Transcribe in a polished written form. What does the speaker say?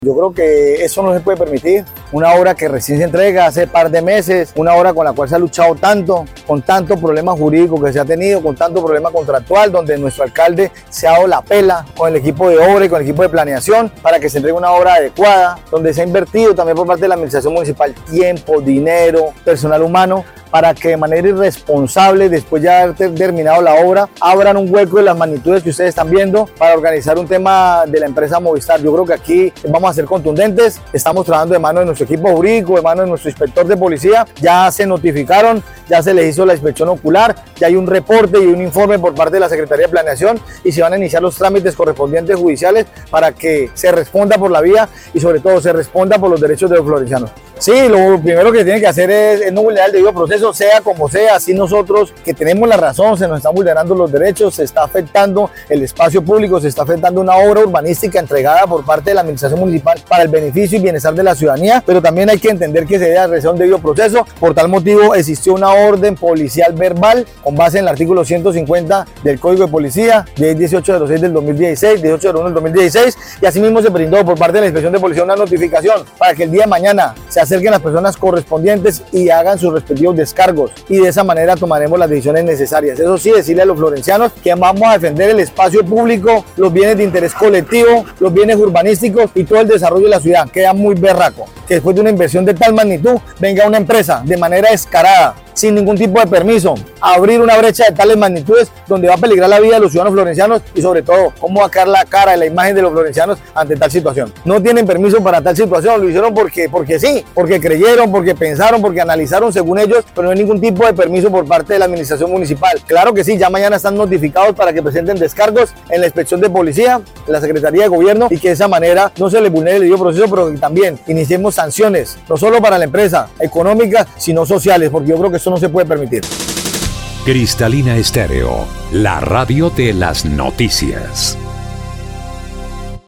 Yo creo que eso no se puede permitir. Una obra que recién se entrega hace par de meses, una obra con la cual se ha luchado tanto, con tantos problemas jurídicos que se ha tenido, con tanto problema contractual, donde nuestro alcalde se ha dado la pela con el equipo de obra y con el equipo de planeación para que se entregue una obra adecuada, donde se ha invertido también por parte de la administración municipal tiempo, dinero, personal humano, para que de manera irresponsable, después de haber terminado la obra, abran un hueco de las magnitudes que ustedes están viendo para organizar un tema de la empresa Movistar. Yo creo que aquí vamos a ser contundentes, estamos trabajando de mano de nuestro equipo jurídico, de mano de nuestro inspector de policía, ya se notificaron, ya se les hizo la inspección ocular, ya hay un reporte y un informe por parte de la Secretaría de Planeación y se van a iniciar los trámites correspondientes judiciales para que se responda por la vía y sobre todo se responda por los derechos de los florencianos. Sí, lo primero que tiene que hacer es no vulnerar el debido proceso, sea como sea, así nosotros que tenemos la razón, se nos están vulnerando los derechos, se está afectando el espacio público, se está afectando una obra urbanística entregada por parte de la administración municipal para el beneficio y bienestar de la ciudadanía, pero también hay que entender que se debe realizar un debido proceso. Por tal motivo existió una orden policial verbal con base en el artículo 150 del Código de Policía, de 18/06 del 2016, 18/01 del 2016, y asimismo se brindó por parte de la Inspección de Policía una notificación para que el día de mañana se acerquen las personas correspondientes y hagan sus respectivos descargos, y de esa manera tomaremos las decisiones necesarias. Eso sí, decirle a los florencianos que vamos a defender el espacio público, los bienes de interés colectivo, los bienes urbanísticos y todo el desarrollo de la ciudad. Queda muy berraco que después de una inversión de tal magnitud venga una empresa de manera descarada, sin ningún tipo de permiso, a abrir una brecha de tales magnitudes donde va a peligrar la vida de los ciudadanos florencianos y sobre todo cómo va a quedar la cara y la imagen de los florencianos ante tal situación. No tienen permiso para tal situación, lo hicieron porque sí, porque creyeron, porque pensaron, porque analizaron según ellos, pero no hay ningún tipo de permiso por parte de la administración municipal. Claro que sí, ya mañana están notificados para que presenten descargos en la inspección de policía, en la Secretaría de Gobierno, y que de esa manera no se les vulnere el debido proceso, pero que también iniciemos sanciones, no solo para la empresa, económicas, sino sociales, porque yo creo que eso no se puede permitir. Cristalina Estéreo, la radio de las noticias.